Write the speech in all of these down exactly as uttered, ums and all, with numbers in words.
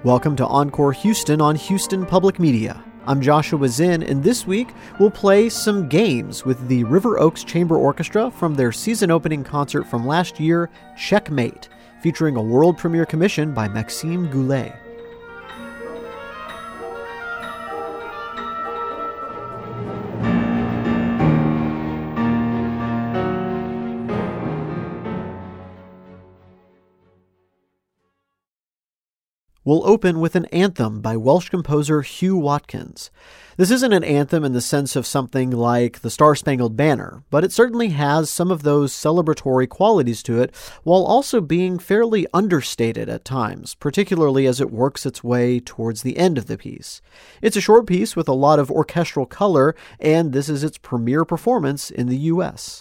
Welcome to Encore Houston on Houston Public Media. I'm Joshua Zinn, and this week we'll play some games with the River Oaks Chamber Orchestra from their season opening concert from last year, Checkmate, featuring a world premiere commission by Maxime Goulet. We'll open with an anthem by Welsh composer Hugh Watkins. This isn't an anthem in the sense of something like the Star-Spangled Banner, but it certainly has some of those celebratory qualities to it, while also being fairly understated at times, particularly as it works its way towards the end of the piece. It's a short piece with a lot of orchestral color, and this is its premiere performance in the U S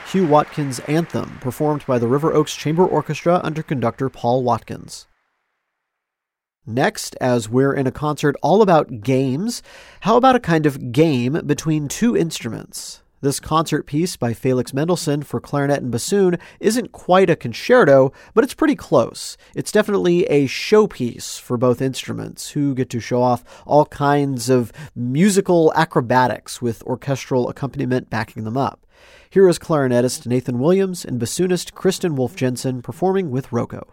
Hugh Watkins' Anthem, performed by the River Oaks Chamber Orchestra under conductor Paul Watkins. Next, as we're in a concert all about games, how about a kind of game between two instruments? This concert piece by Felix Mendelssohn for clarinet and bassoon isn't quite a concerto, but it's pretty close. It's definitely a showpiece for both instruments, who get to show off all kinds of musical acrobatics with orchestral accompaniment backing them up. Here is clarinetist Nathan Williams and bassoonist Kristen Wolf Jensen performing with Rocco.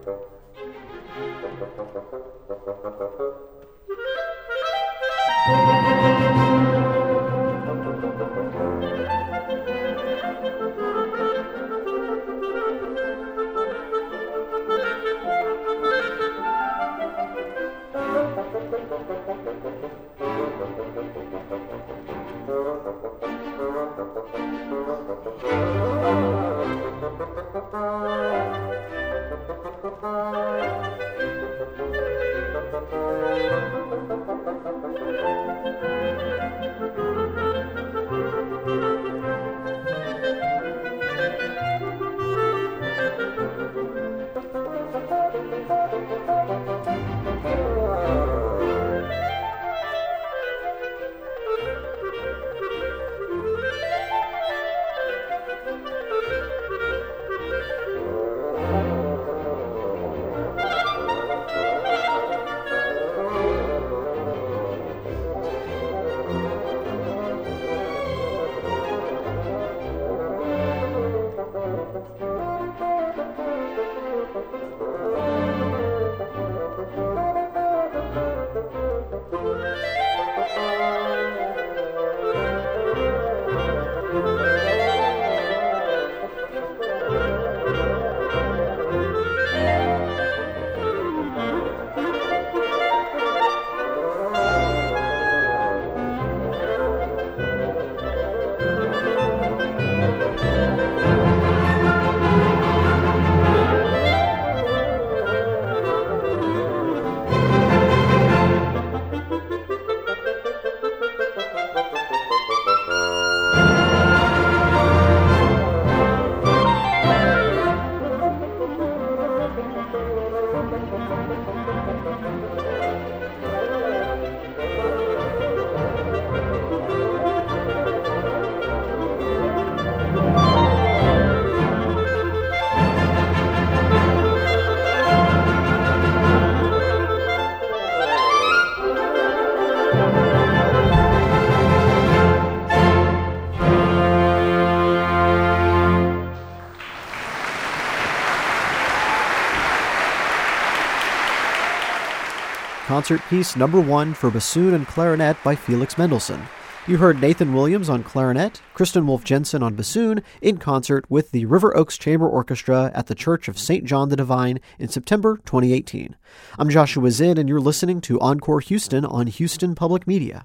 Concert piece number one for bassoon and clarinet by Felix Mendelssohn. You heard Nathan Williams on clarinet, Kristen Wolf-Jensen on bassoon, in concert with the River Oaks Chamber Orchestra at the Church of Saint John the Divine in September twenty eighteen. I'm Joshua Zinn, and you're listening to Encore Houston on Houston Public Media.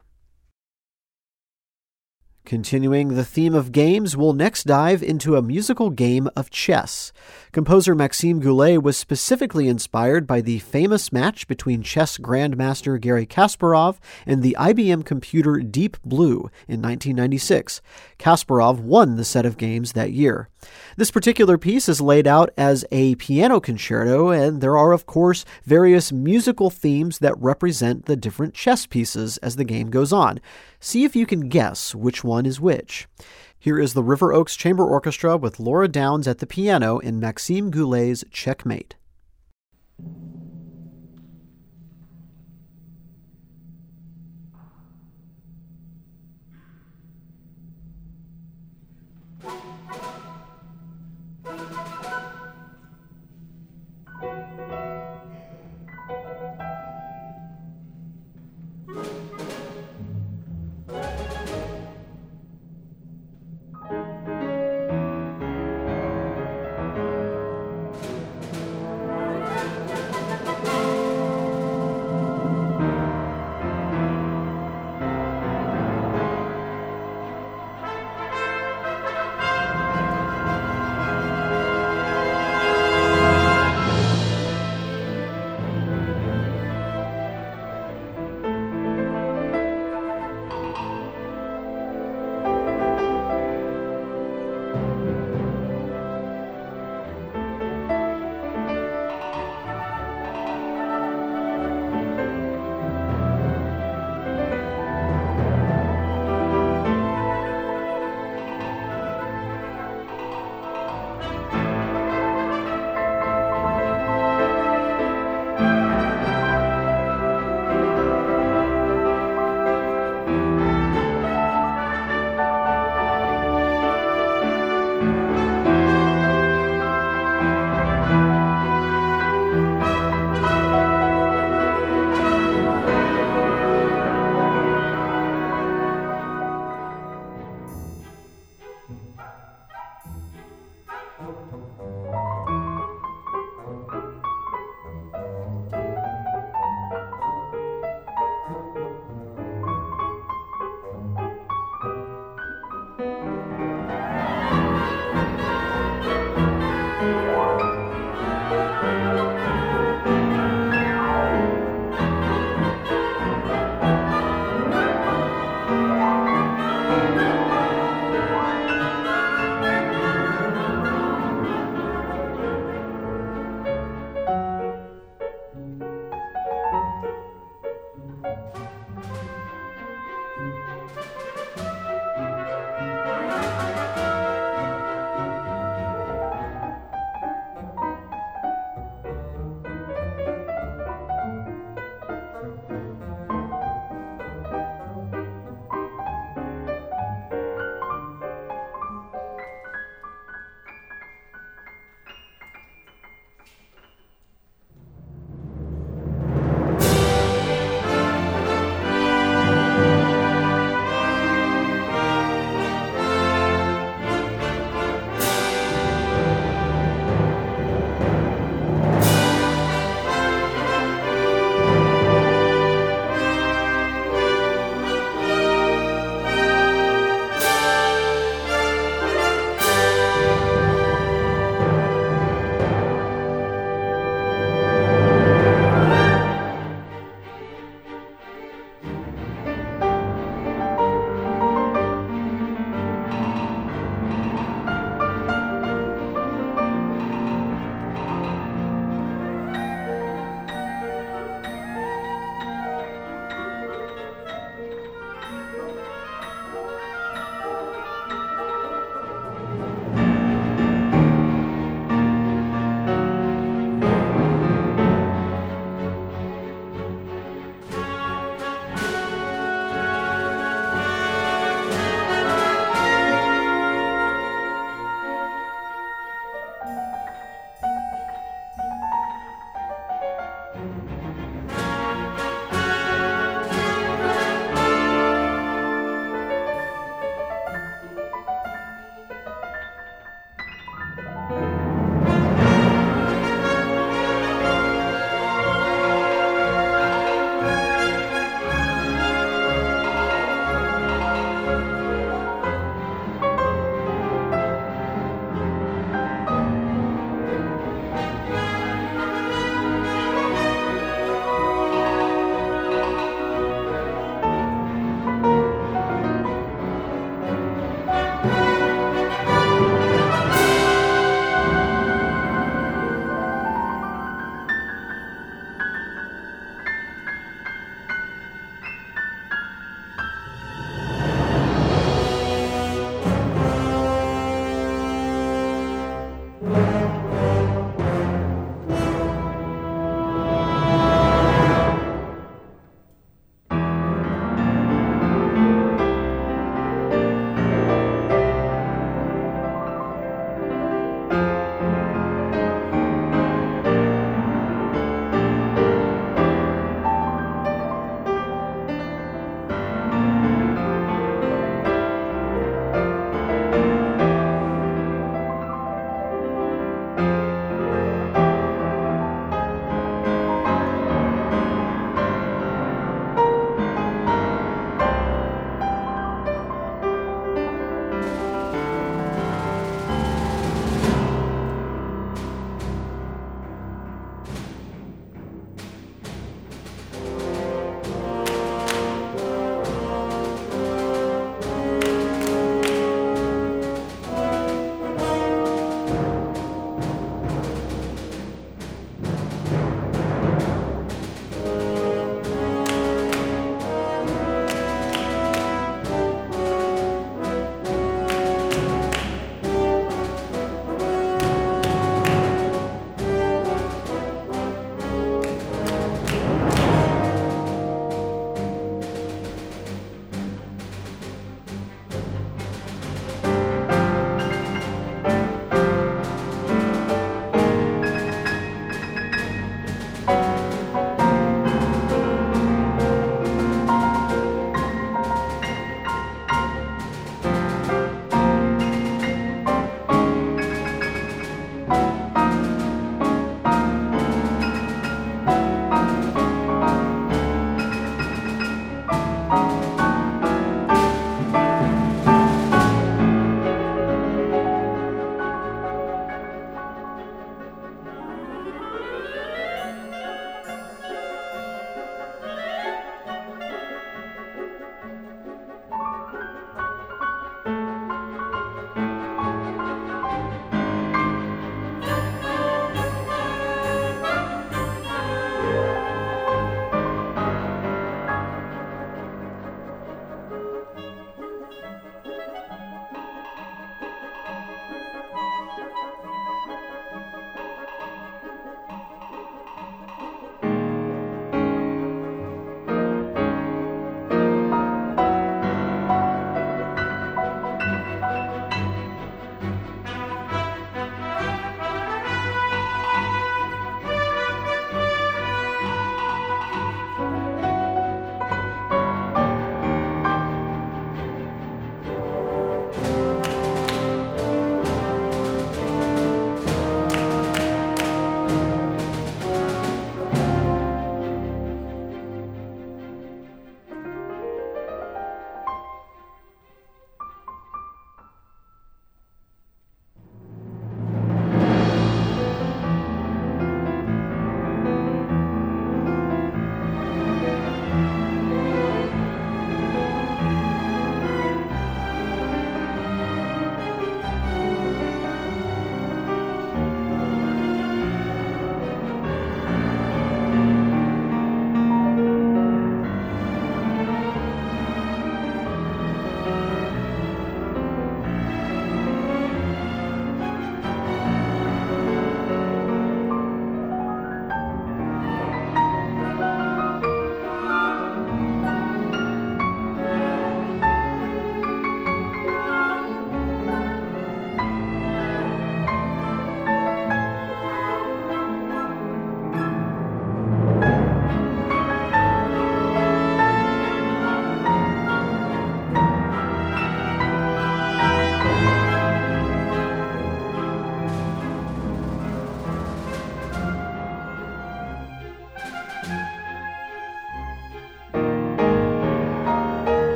Continuing the theme of games, we'll next dive into a musical game of chess. Composer Maxime Goulet was specifically inspired by the famous match between chess grandmaster Garry Kasparov and the I B M computer Deep Blue in nineteen ninety-six. Kasparov won the set of games that year. This particular piece is laid out as a piano concerto, and there are, of course, various musical themes that represent the different chess pieces as the game goes on. See if you can guess which one is which. Here is the River Oaks Chamber Orchestra with Laura Downs at the piano in Maxime Goulet's Checkmate.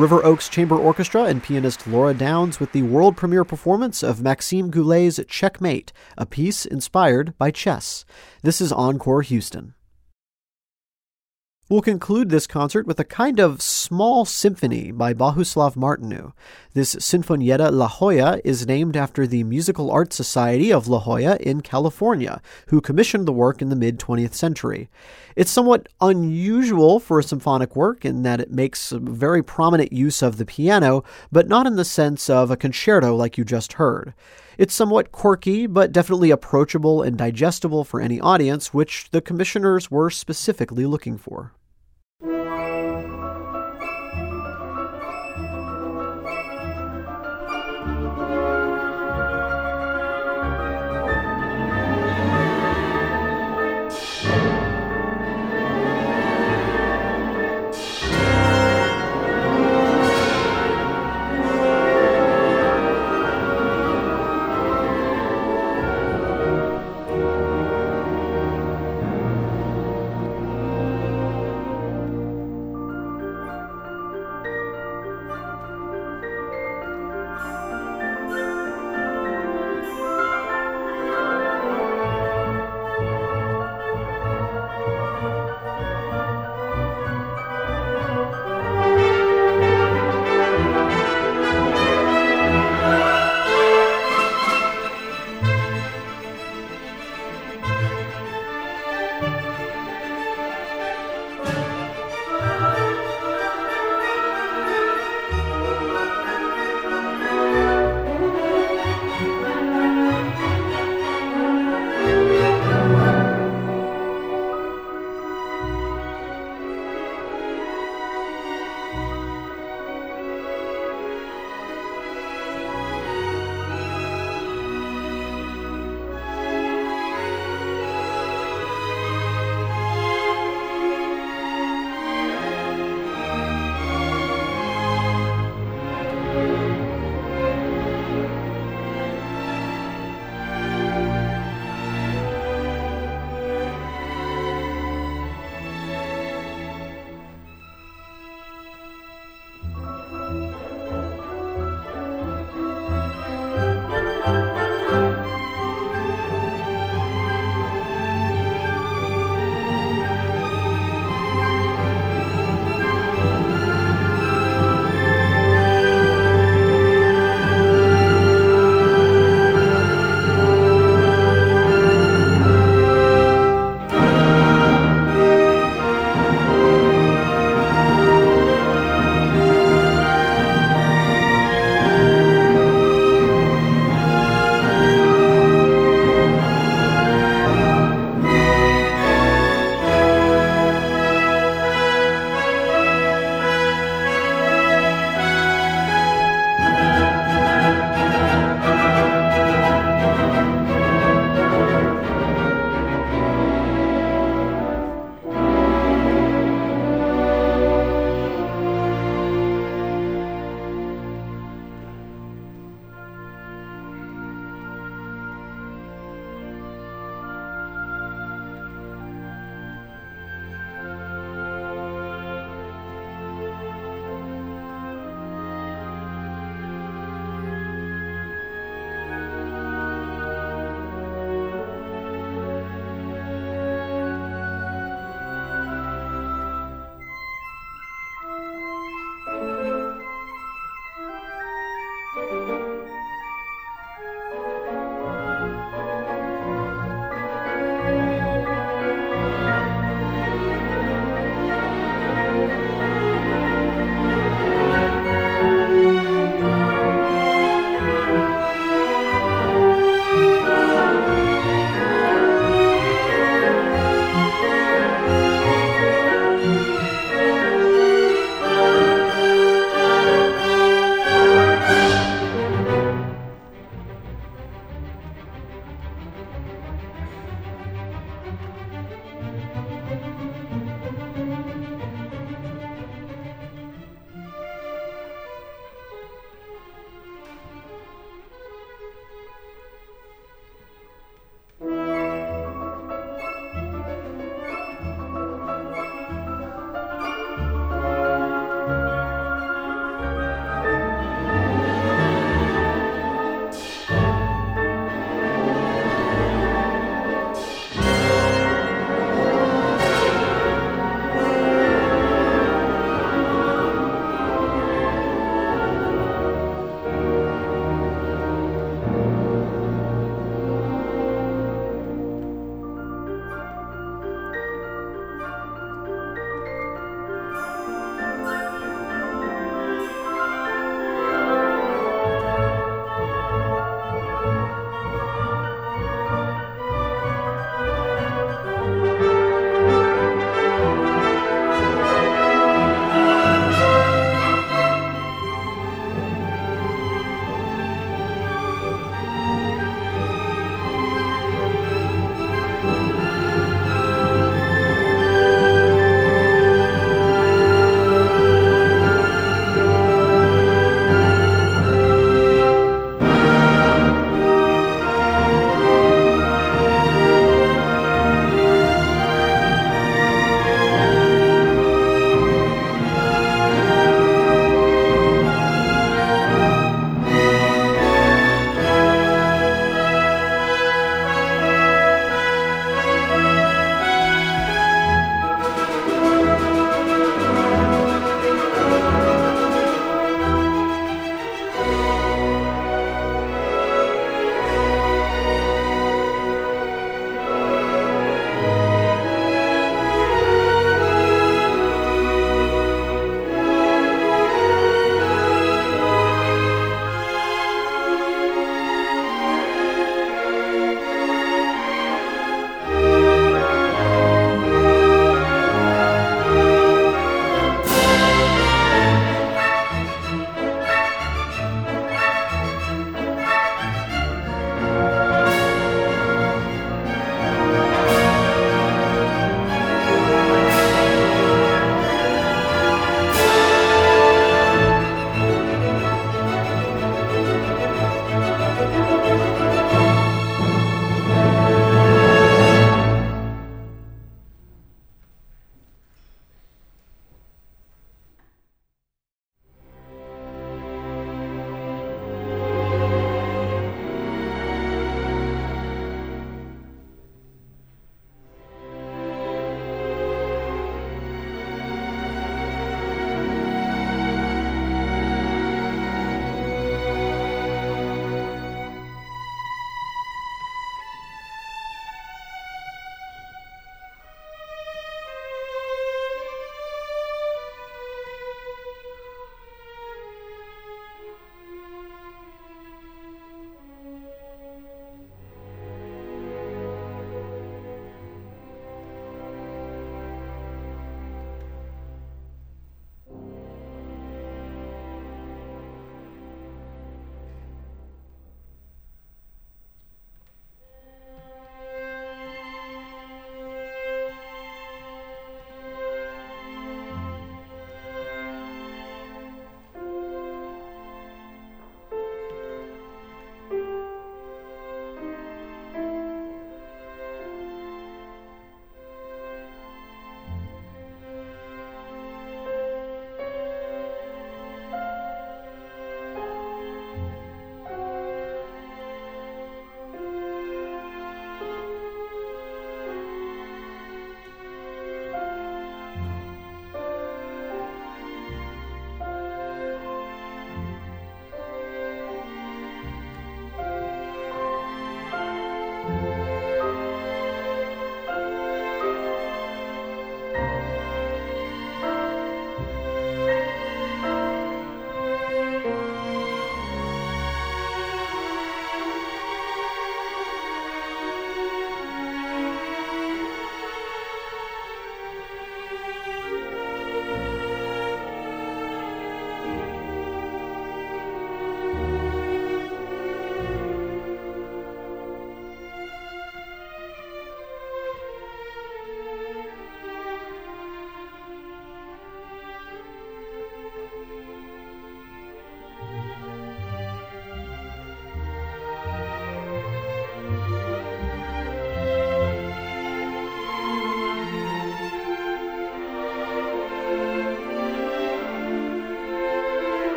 River Oaks Chamber Orchestra and pianist Laura Downs with the world premiere performance of Maxime Goulet's Checkmate, a piece inspired by chess. This is Encore Houston. We'll conclude this concert with a kind of small symphony by Bohuslav Martinu. This Sinfonietta La Jolla is named after the Musical Arts Society of La Jolla in California, who commissioned the work in the mid-twentieth century. It's somewhat unusual for a symphonic work in that it makes a very prominent use of the piano, but not in the sense of a concerto like you just heard. It's somewhat quirky, but definitely approachable and digestible for any audience, which the commissioners were specifically looking for.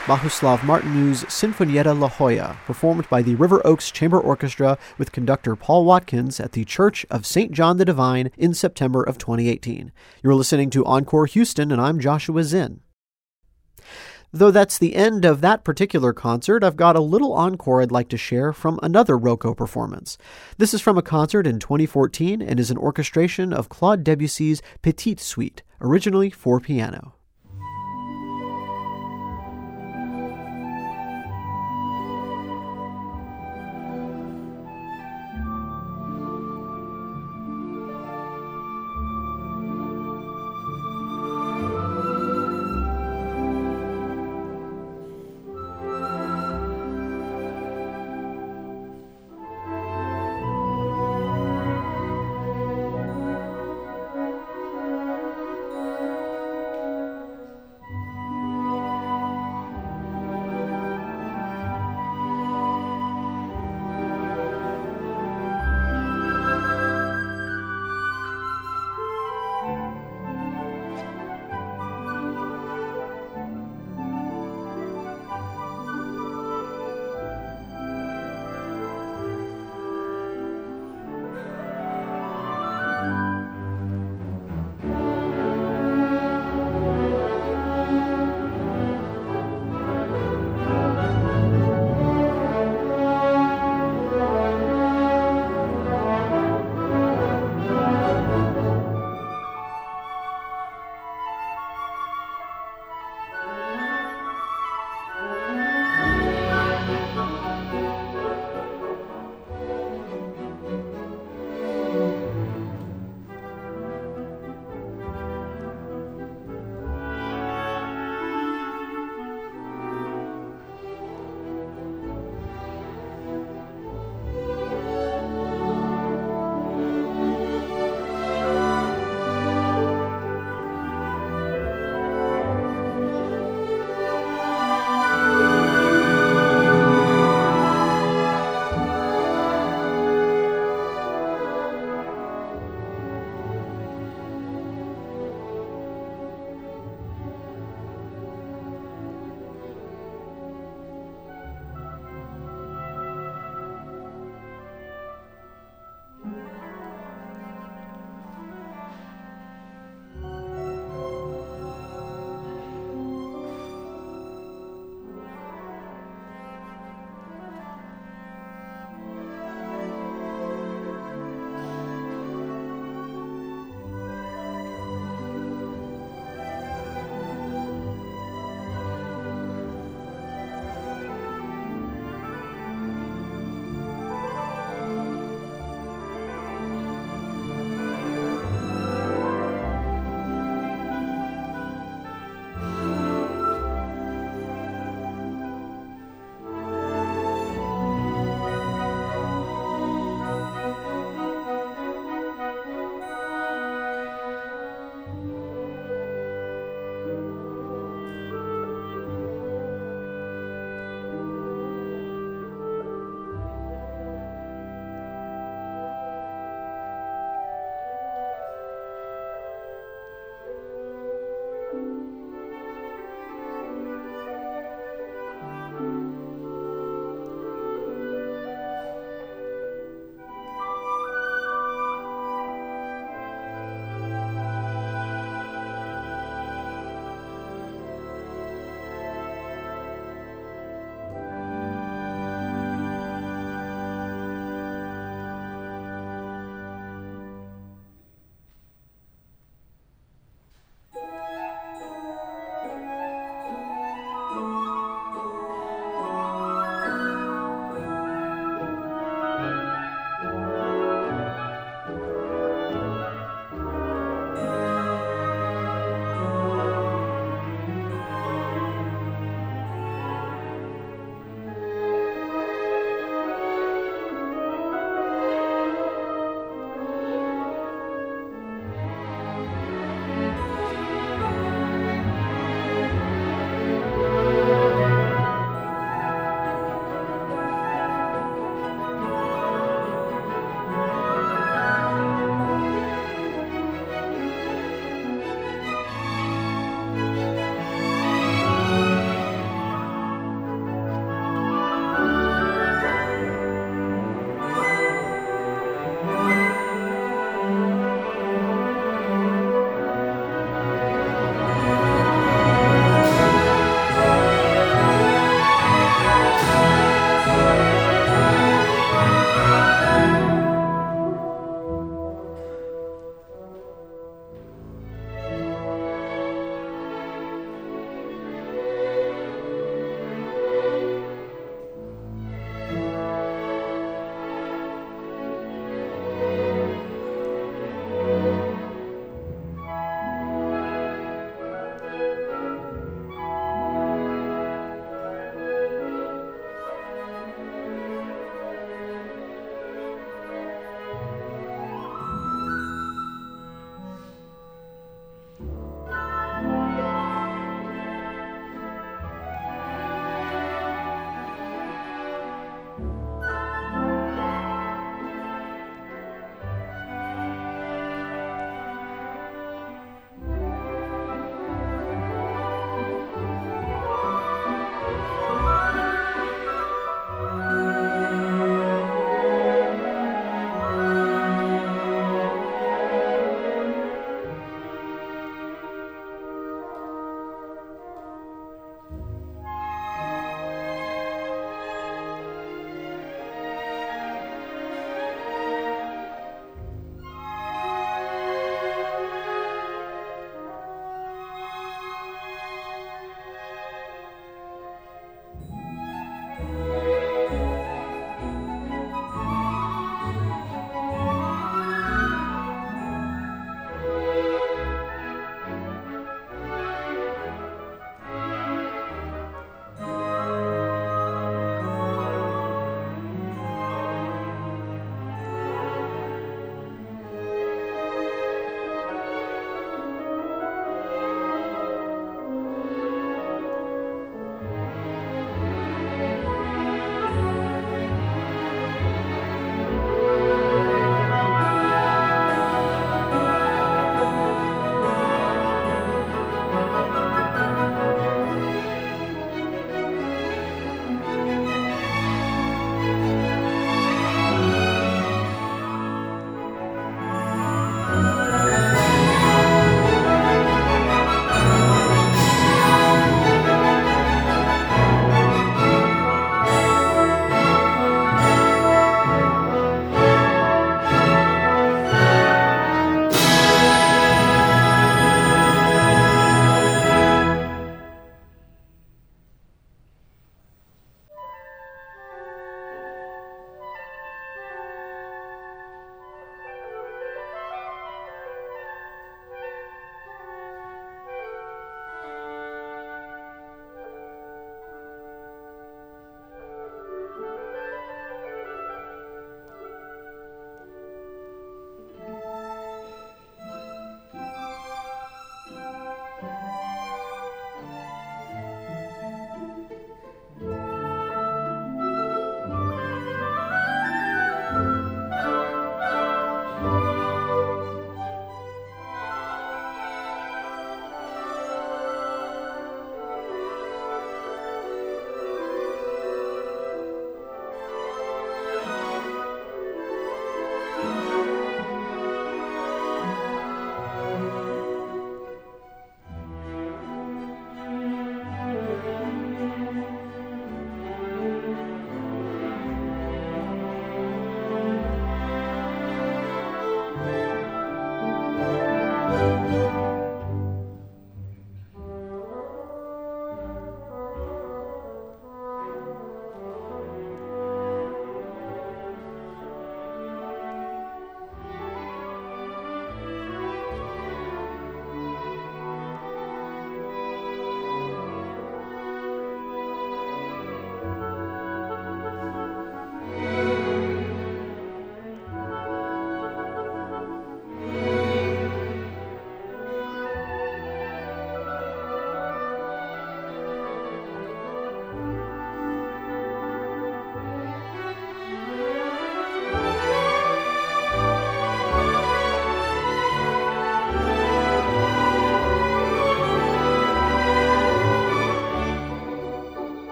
Bohuslav Martinu's Sinfonietta La Jolla, performed by the River Oaks Chamber Orchestra with conductor Paul Watkins at the Church of Saint John the Divine in September of twenty eighteen. You're listening to Encore Houston, and I'm Joshua Zinn. Though that's the end of that particular concert, I've got a little encore I'd like to share from another Roco performance. This is from a concert in twenty fourteen and is an orchestration of Claude Debussy's Petite Suite, originally for piano.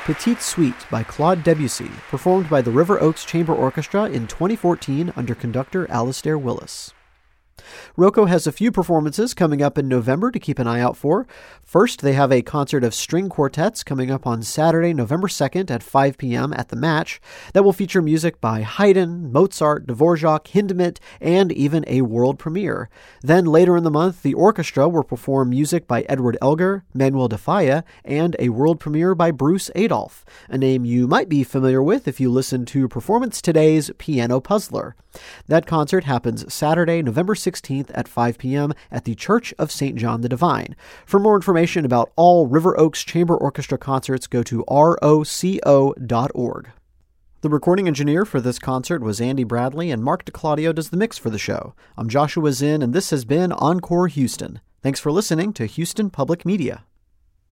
Petite Suite by Claude Debussy, performed by the River Oaks Chamber Orchestra in twenty fourteen under conductor Alastair Willis. Rocco has a few performances coming up in November to keep an eye out for. First, they have a concert of string quartets coming up on Saturday, November second at five p.m. at the Match that will feature music by Haydn, Mozart, Dvorak, Hindemith, and even a world premiere. Then later in the month, the orchestra will perform music by Edward Elgar, Manuel de Falla, and a world premiere by Bruce Adolphe, a name you might be familiar with if you listen to Performance Today's Piano Puzzler. That concert happens Saturday, November sixteenth at five p.m. at the Church of Saint John the Divine. For more information about all River Oaks Chamber Orchestra concerts, go to R O C O dot org. The recording engineer for this concert was Andy Bradley, and Mark DeClaudio does the mix for the show. I'm Joshua Zinn, and this has been Encore Houston. Thanks for listening to Houston Public Media.